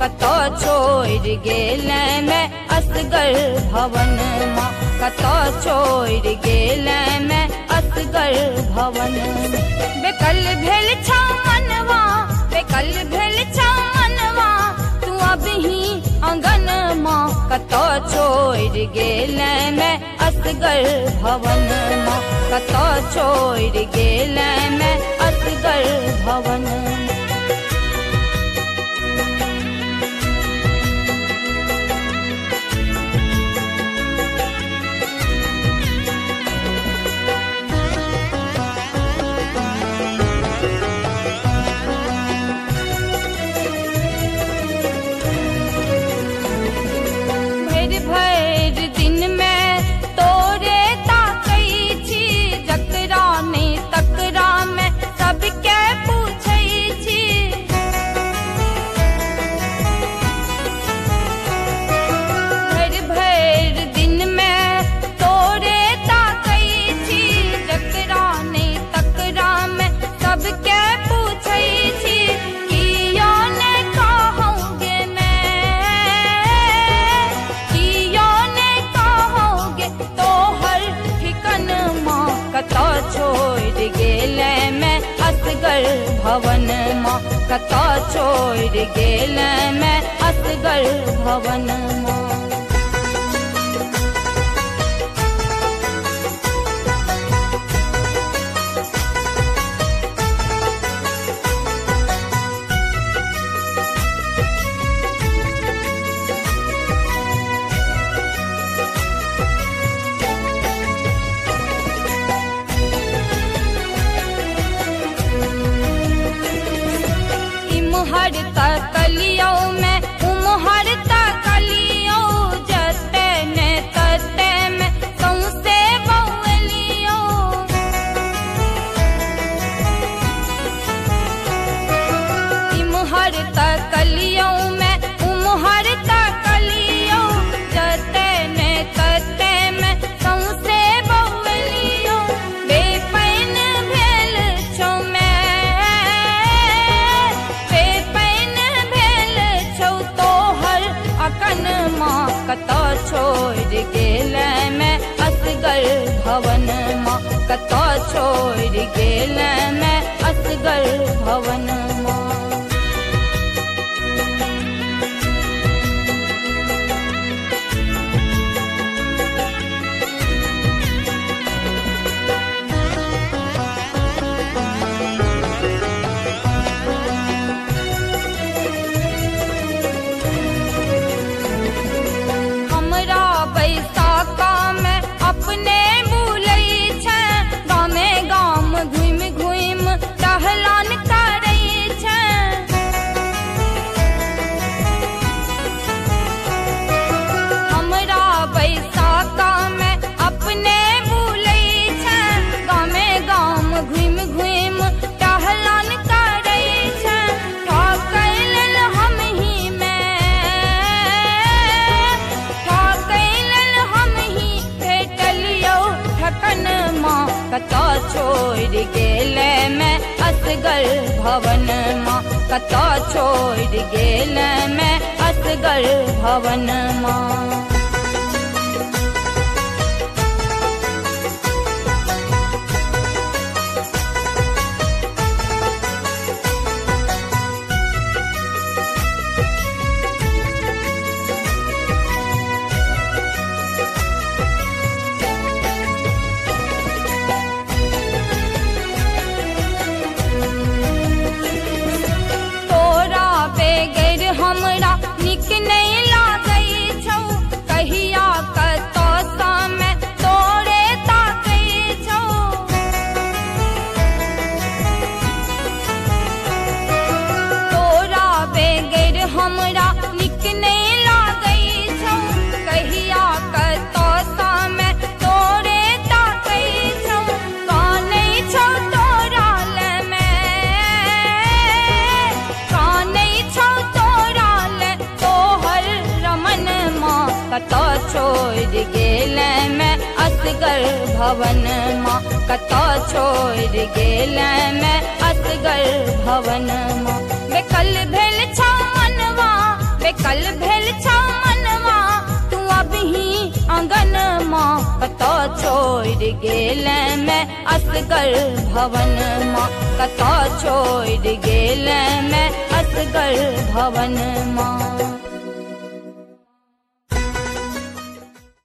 कतो छोड़ गेल मैं असगर भवन माँ, कतो छोड़ गेल मैं असगर भवन। बेकल भेल छा मनवा, बेकल भेल छा मनवा, तू अब ही आंगन माँ, कतो छोड़ गेल मैं असगर भवन माँ, कतो छोड़ गेल मैं असगर भवन। भर दिन में तोरे ताकई छी, जकरा ने तकरा में सबके पूछई छी। भर दिन में तोरे ताकई छी, जकरा ने तकरा में सबके पूछई छी। किया ने कहूँगे कतो छोड़ गेल मैं असगर भवन माँ, कतो छोड़ गेल मैं असगर भवन माँ। उमहर तकलियो में उमहर तकलियो, जते ने तते में सौंसे बौलियो। इमहर तकलियो में उमहर तकलियो, जते ने तते में सौंसे बौलियो। बेपैन भेल छौ अकन माँ, कतो छोड़ गेल मैं असगर भवन माँ, कतो छोड़ गेल मैं असगर भवन माँ। बैसाखा में अपने बुलई छे, गामे गाम घूम घूम टहलान करई छे। हमरा बैसाखा में अपने बुलई छे, गामे गाम घूम घूम टहलान करई छे। ठाकैल हम ही में ठकन माँ, कतो छोड़ गेल मैं असगर भवन माँ, कतो छोड़ गेल मैं असगर भवन माँ। हमरा निक नहीं लागई छौ, कहिया कतो समय तोरे ताकई छौ। तोरा बेगर हमरा निक नहीं लागई छौ, कहिया कतो समय तोरे ताकई छौ। कानै छौ तोरा ले मैं, कानै छौ कतो छोड़ गेल मैं असगर भवन माँ, कतो छोड़ गेल मैं असगर भवन माँ। बेकल भेल छा मनवा, बेकल भेल छा मनवा तू अबही आंगन माँ कतो छोड़ गेल मैं असगर भवन माँ कतो छोड़ गेल मैं असगर भवन माँ।